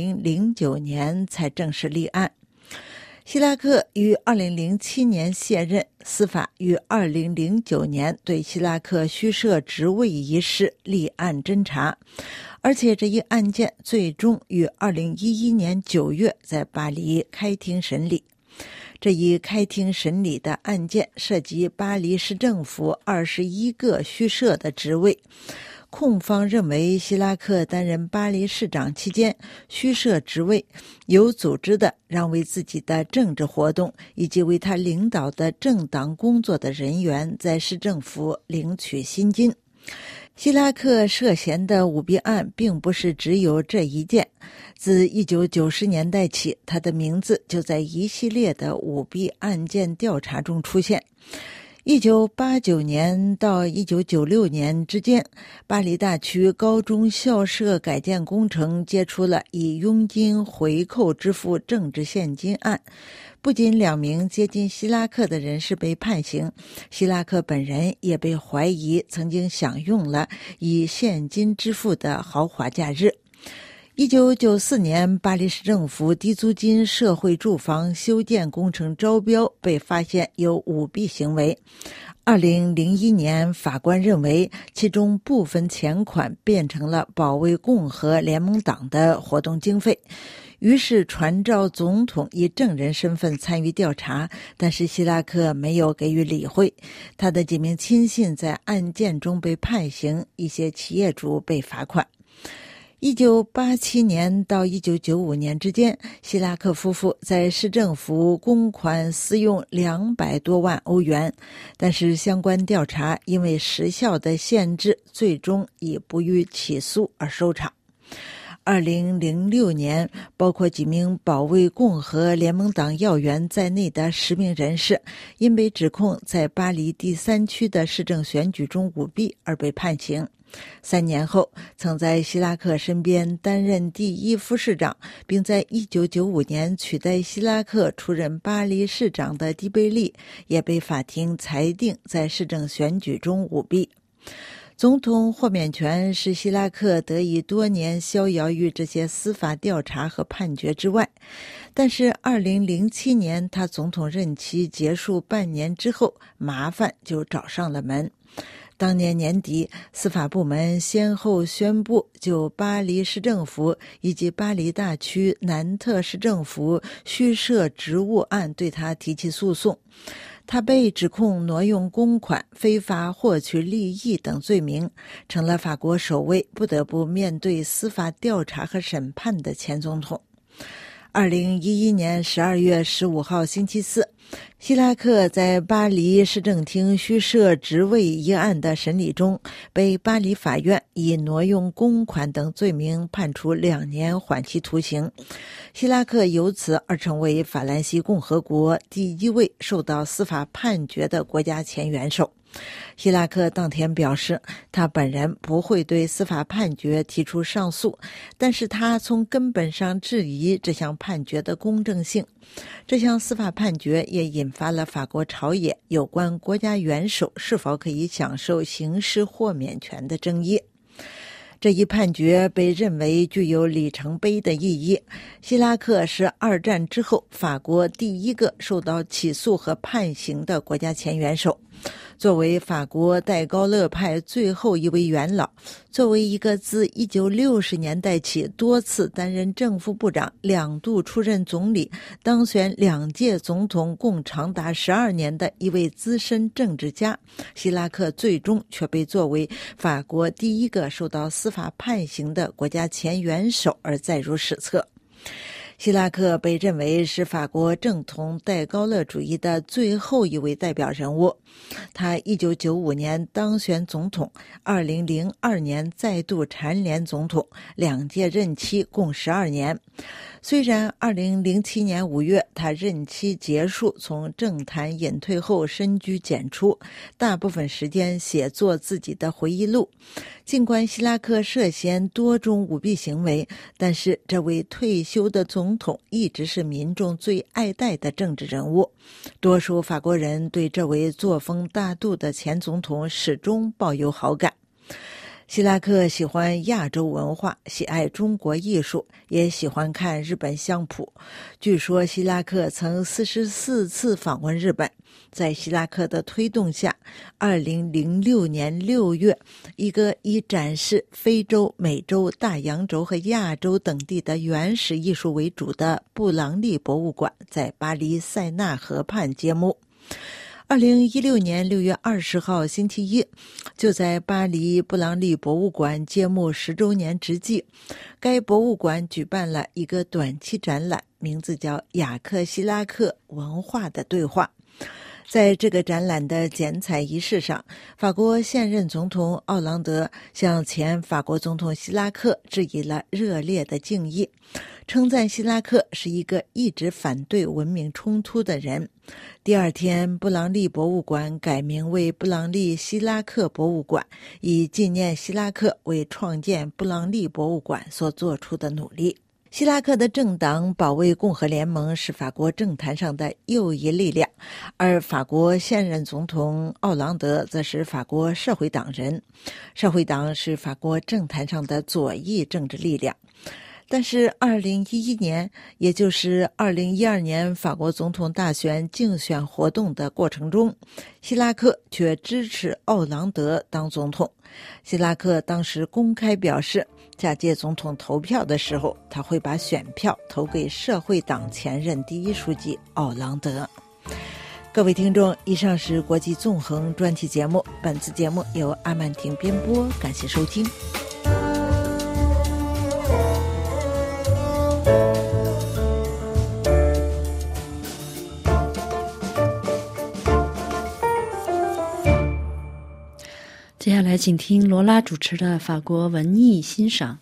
2009年才正式立案。希拉克于2007年卸任，司法于2009年对希拉克虚设职位一事立案侦查，而且这一案件最终于2011年9月在巴黎开庭审理。这一开庭审理的案件涉及巴黎市政府21个虚设的职位。控方认为，希拉克担任巴黎市长期间虚设职位，有组织的让为自己的政治活动以及为他领导的政党工作的人员在市政府领取薪金。希拉克涉嫌的舞弊案并不是只有这一件，自1990年代起，他的名字就在一系列的舞弊案件调查中出现。1989年到1996年之间，巴黎大区高中校舍改建工程揭出了以佣金回扣支付政治现金案。不仅2名接近希拉克的人士被判刑，希拉克本人也被怀疑曾经享用了以现金支付的豪华假日。1994年，巴黎市政府低租金社会住房修建工程招标被发现有舞弊行为。 2001年，法官认为其中部分钱款变成了保卫共和联盟党的活动经费，于是传召总统以证人身份参与调查，但是希拉克没有给予理会。他的几名亲信在案件中被判刑，一些企业主被罚款。1987年到1995年之间，希拉克夫妇在市政府公款私用200多万欧元，但是相关调查因为时效的限制，最终以不予起诉而收场。2006年，包括几名保卫共和联盟党要员在内的10名人士，因被指控在巴黎第3区的市政选举中舞弊而被判刑。3年后，曾在希拉克身边担任第1副市长，并在1995年取代希拉克出任巴黎市长的迪贝利，也被法庭裁定在市政选举中舞弊。总统豁免权使希拉克得以多年逍遥于这些司法调查和判决之外，但是2007年他总统任期结束半年之后，麻烦就找上了门。当年年底，司法部门先后宣布就巴黎市政府以及巴黎大区南特市政府虚设职务案对他提起诉讼。他被指控挪用公款、非法获取利益等罪名，成了法国首位不得不面对司法调查和审判的前总统。2011年12月15号星期四，希拉克在巴黎市政厅虚设职位一案的审理中，被巴黎法院以挪用公款等罪名判处2年缓期徒刑。希拉克由此而成为法兰西共和国第1位受到司法判决的国家前元首。希拉克当天表示，他本人不会对司法判决提出上诉，但是他从根本上质疑这项判决的公正性。这项司法判决也引发了法国朝野有关国家元首是否可以享受刑事豁免权的争议。这一判决被认为具有里程碑的意义。希拉克是2战之后法国第1个受到起诉和判刑的国家前元首。作为法国戴高乐派最后一位元老，作为一个自1960年代起多次担任正副部长、2度出任总理、当选2届总统共长达12年的一位资深政治家，希拉克最终却被作为法国第1个受到司法判刑的国家前元首而载入史册。希拉克被认为是法国正统戴高乐主义的最后一位代表人物。他1995年当选总统，2002年再度蝉联总统，2届任期共12年。虽然2007年5月他任期结束，从政坛隐退后深居简出，大部分时间写作自己的回忆录。尽管希拉克涉嫌多种舞弊行为，但是这位退休的总统一直是民众最爱戴的政治人物。多数法国人对这位作风大度的前总统始终抱有好感。希拉克喜欢亚洲文化，喜爱中国艺术，也喜欢看日本相扑。据说希拉克曾44次访问日本。在希拉克的推动下，2006年6月，一个以展示非洲、美洲、大洋洲和亚洲等地的原始艺术为主的布朗利博物馆在巴黎塞纳河畔揭幕。2016年6月20号星期一，就在巴黎布朗利博物馆揭幕10周年之际，该博物馆举办了一个短期展览，名字叫雅克希拉克文化的对话。在这个展览的剪彩仪式上，法国现任总统奥朗德向前法国总统希拉克致以了热烈的敬意，称赞希拉克是一个一直反对文明冲突的人。第二天，布朗利博物馆改名为布朗利希拉克博物馆，以纪念希拉克为创建布朗利博物馆所做出的努力。希拉克的政党保卫共和联盟是法国政坛上的右翼力量，而法国现任总统奥朗德则是法国社会党人。社会党是法国政坛上的左翼政治力量。 但是2011年，也就是2012年法国总统大选竞选活动的过程中，希拉克却支持奥朗德当总统。希拉克当时公开表示，下届总统投票的时候，他会把选票投给社会党前任第一书记奥朗德。各位听众，以上是国际纵横专题节目，本次节目由阿曼婷编播，感谢收听。 接下来请听罗拉主持的法国文艺欣赏。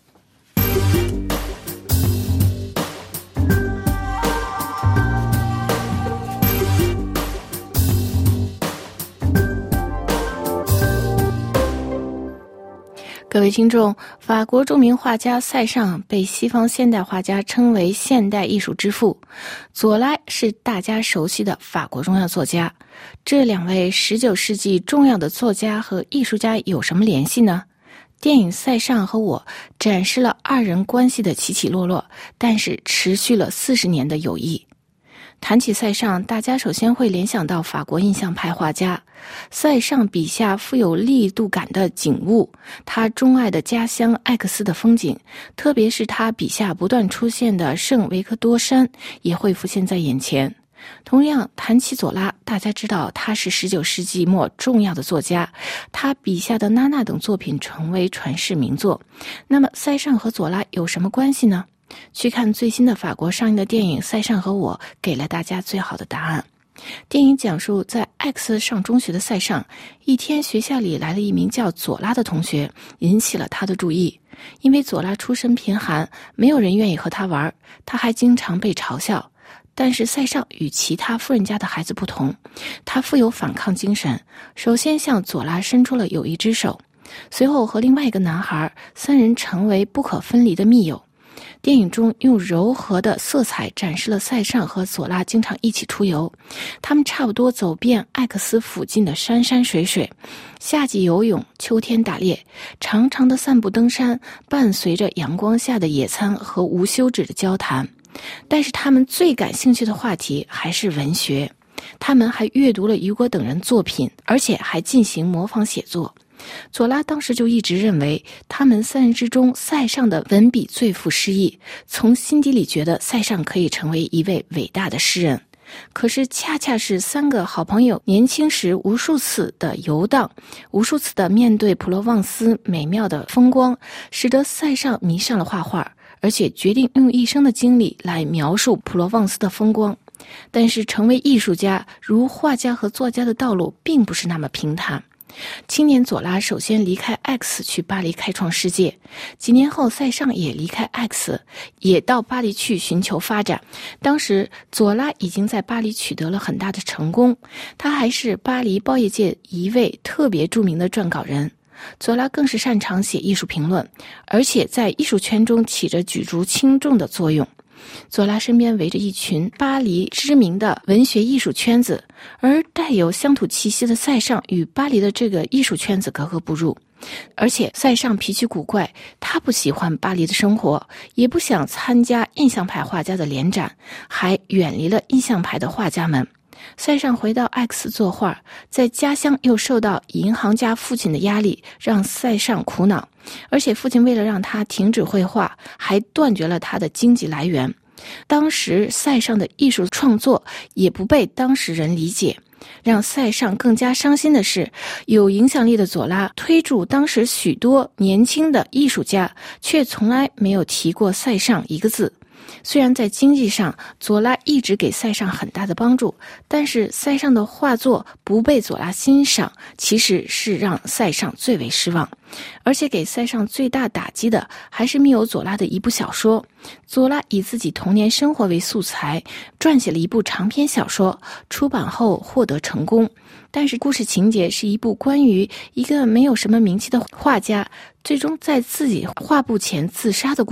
各位听众，法国著名画家塞尚被西方现代画家称为现代艺术之父，左拉是大家熟悉的法国重要作家。这两位19世纪重要的作家和艺术家有什么联系呢？电影《塞尚和我》展示了二人关系的起起落落，但是持续了40年的友谊。谈起塞尚，大家首先会联想到法国印象派画家。塞尚笔下富有力度感的景物，他钟爱的家乡艾克斯的风景，特别是他笔下不断出现的圣维克多山，也会浮现在眼前。同样，谈起左拉，大家知道他是19世纪末重要的作家，他笔下的娜娜等作品成为传世名作。那么，塞尚和左拉有什么关系呢？去看最新的法国上映的电影《塞尚和我》，给了大家最好的答案。电影讲述在艾克斯上中学的塞尚，一天学校里来了一名叫左拉的同学，引起了他的注意。因为左拉出身贫寒，没有人愿意和他玩，他还经常被嘲笑。但是塞尚与其他富人家的孩子不同，他富有反抗精神，首先向左拉伸出了友谊之手，随后和另外一个男孩，3人成为不可分离的密友。电影中用柔和的色彩展示了塞尚和左拉经常一起出游，他们差不多走遍艾克斯附近的山山水水，夏季游泳，秋天打猎，长长的散步登山，伴随着阳光下的野餐和无休止的交谈。但是他们最感兴趣的话题还是文学，他们还阅读了雨果等人作品，而且还进行模仿写作。左拉当时就一直认为，他们3人之中，塞尚的文笔最富诗意，从心底里觉得塞尚可以成为一位伟大的诗人。可是恰恰是3个好朋友年轻时无数次的游荡，无数次的面对普罗旺斯美妙的风光，使得塞尚迷上了画画，而且决定用一生的精力来描述普罗旺斯的风光。但是成为艺术家，如画家和作家的道路并不是那么平坦。青年左拉首先离开 X 去巴黎开创世界，几年后塞尚也离开 X， 也到巴黎去寻求发展。当时左拉已经在巴黎取得了很大的成功，他还是巴黎报业界一位特别著名的撰稿人。左拉更是擅长写艺术评论，而且在艺术圈中起着举足轻重的作用。左拉身边围着一群巴黎知名的文学艺术圈子，而带有乡土气息的塞尚与巴黎的这个艺术圈子格格不入。而且塞尚脾气古怪，他不喜欢巴黎的生活，也不想参加印象派画家的联展，还远离了印象派的画家们。塞尚回到 X 作画，在家乡又受到银行家父亲的压力，让塞尚苦恼，而且父亲为了让他停止绘画，还断绝了他的经济来源。当时塞尚的艺术创作也不被当时人理解。让塞尚更加伤心的是，有影响力的左拉推助当时许多年轻的艺术家，却从来没有提过塞尚一个字。虽然在经济上左拉一直给塞尚很大的帮助，但是塞尚的画作不被左拉欣赏，其实是让塞尚最为失望。而且给塞尚最大打击的还是密友左拉的一部小说。左拉以自己童年生活为素材，撰写了一部长篇小说，出版后获得成功。但是故事情节是一部关于一个没有什么名气的画家最终在自己画布前自杀的故事。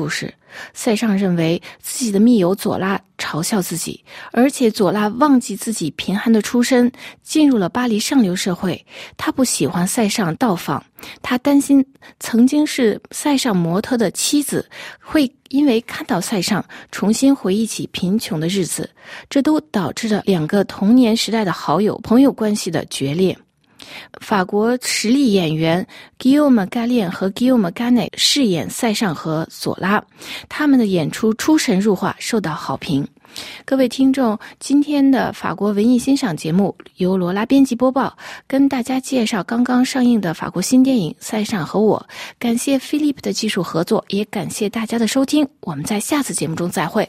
塞尚认为自己的密友佐拉嘲笑自己，而且佐拉忘记自己贫寒的出身，进入了巴黎上流社会。他不喜欢塞尚到访，他担心曾经是塞尚模特的妻子会因为看到塞尚重新回忆起贫穷的日子，这都导致了两个童年时代的好友朋友关系的决裂。法国实力演员 Guillaume Gallienne 和 Guillaume Canet 饰演塞尚和佐拉，他们的演出出神入化，受到好评。各位听众，今天的法国文艺欣赏节目由罗拉编辑播报，跟大家介绍刚刚上映的法国新电影《塞尚和我》。感谢 Philip 的技术合作，也感谢大家的收听，我们在下次节目中再会。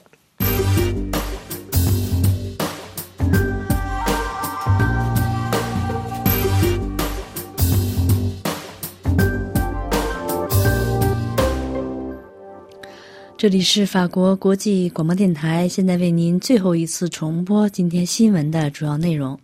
这里是法国国际广播电台，现在为您最后一次重播今天新闻的主要内容。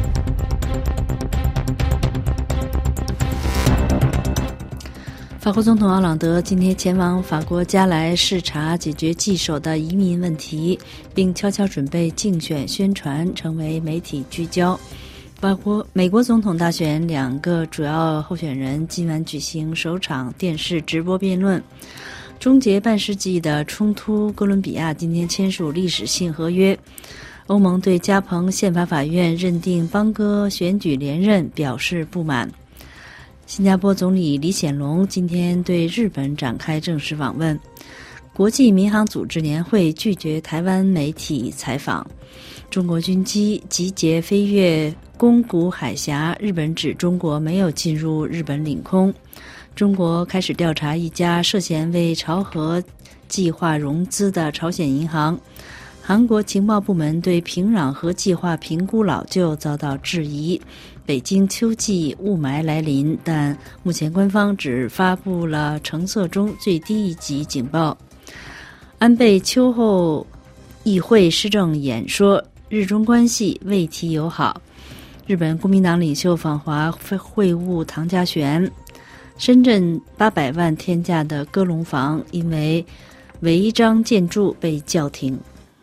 法国总统奥朗德今天前往法国加莱视察，解决棘手的移民问题，并悄悄准备竞选宣传，成为媒体聚焦。美国总统大选两个主要候选人今晚举行首场电视直播辩论。终结半世纪的冲突，哥伦比亚今天签署历史性合约。欧盟对加蓬宪法法院认定邦哥选举连任表示不满。新加坡总理李显龙今天对日本展开正式访问。国际民航组织年会拒绝台湾媒体采访。中国军机集结飞越宫古海峡，日本指中国没有进入日本领空。中国开始调查一家涉嫌为朝核计划融资的朝鲜银行。韩国情报部门对平壤核计划评估老旧遭到质疑。北京秋季雾霾来临，但目前官方只发布了橙色中最低一级警报。安倍秋后议会施政演说，日中关系未提友好。日本国民党领袖访华会晤唐家璇。深圳800万天价的歌龙房因为违章建筑被叫停。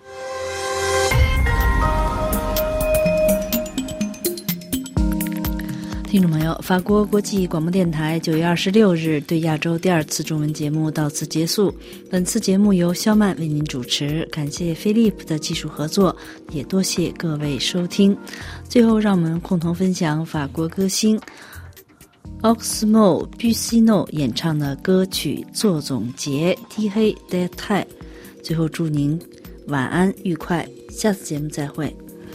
听众朋友，法国国际广播电台9月26日对亚洲第二次中文节目到此结束。本次节目由肖曼为您主持，感谢菲利普的技术合作，也多谢各位收听。最后，让我们共同分享法国歌星Oxmo Puccino 演唱的歌曲做总结 T 黑 d 泰。最后祝您晚安愉快，下次节目再会。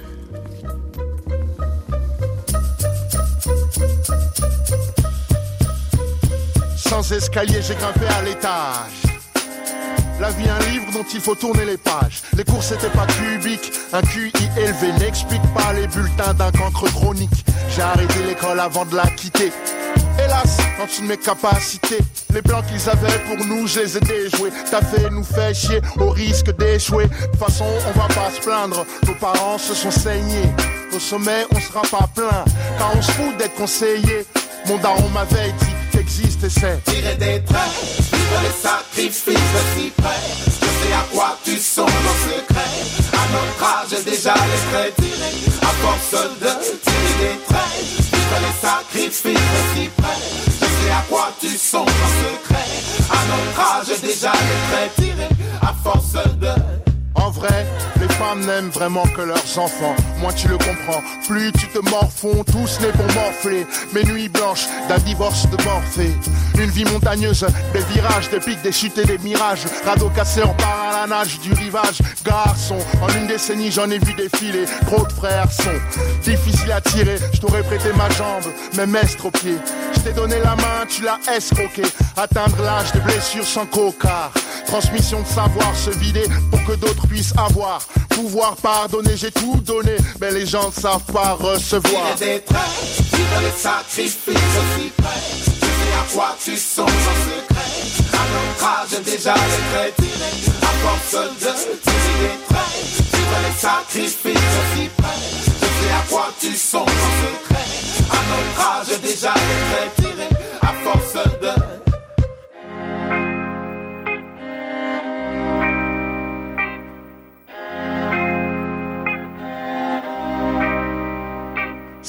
Sans escalier, j'ai grimpé à l'étage. La vie, un livre dont il faut tourner les pages. Les cours, c'était pas cubique, un QI élevé n'explique pas les bulletins d'un cancre chronique. J'ai arrêté l'école avant de la quitter. Hélas, en dessous de mes capacités, les plans qu'ils avaient pour nous, je les ai déjoués. T'as fait, nous fait chier, au risque d'échouer. De toute façon, on va pas se plaindre, nos parents se sont saignés. Au sommet, on sera pas plein, car on se fout d'être conseillé. Mon daron m'avait dit qu'existe et c'est tirer des traits, vivre les sacrifices de si près. Je sais à quoi tu songes en secret. À notre âge déjà les traits tirés, à force de tirer des traits, vivre les sacrifices de si près. Je sais à quoi tu songes en secret. À notre âge déjà les traits tirés, à force de. En vrai, les femmes n'aiment vraiment que leurs enfants. Moins tu le comprends, plus tu te morfonds. Tous nés pour morfler, mes nuits blanches d'un divorce de Morphée. Une vie montagneuse, des virages, des pics, des chutes et des mirages. Radeau cassé en part à la nage du rivage. Garçon, en une décennie j'en ai vu défiler. Trop de frères sont difficiles à tirer. Je t'aurais prêté ma jambe, mais mestre au pied. Je t'ai donné la main, tu l'as escroqué. Atteindre l'âge des blessures sans cocard. Transmission de savoir se vider pour que d'autres puissent avoir. Pouvoir pardonner, j'ai tout donné, mais les gens ne savent pas recevoir. Tirer des traits, vivre les sacrifices aussi près. Je sais à quoi tu songes en secret. À notre âge déjà les traits tirés. À force de tirer des traits, vivre les sacrifices aussi près. Je sais à quoi tu songes en secret. À notre âge déjà les traits tirés. À force de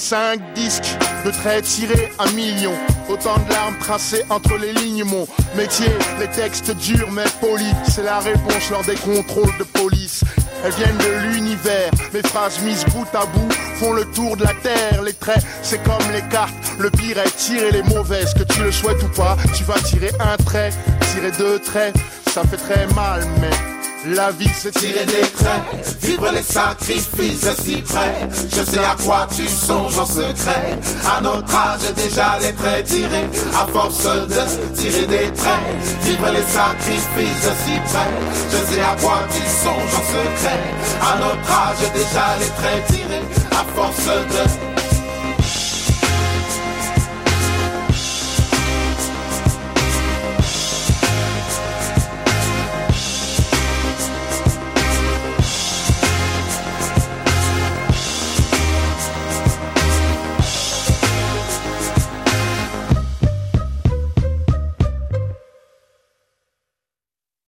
5 disques de traits tirés à millions. Autant de larmes tracées entre les lignes. Mon métier, les textes durs mais polis, c'est la réponse lors des contrôles de police. Elles viennent de l'univers, mes phrases mises bout à bout font le tour de la terre. Les traits, c'est comme les cartes, le pire est tirer les mauvaises. Que tu le souhaites ou pas, tu vas tirer un trait, tirer 2 traits, ça fait très mal mais... La vie c'est tirer des traits, vivre les sacrifices si près. Je sais à quoi tu songes en secret. À notre âge déjà les traits tirés. À force de tirer des traits, vivre les sacrifices si près. Je sais à quoi tu songes en secret. À notre âge déjà les traits tirés. À force de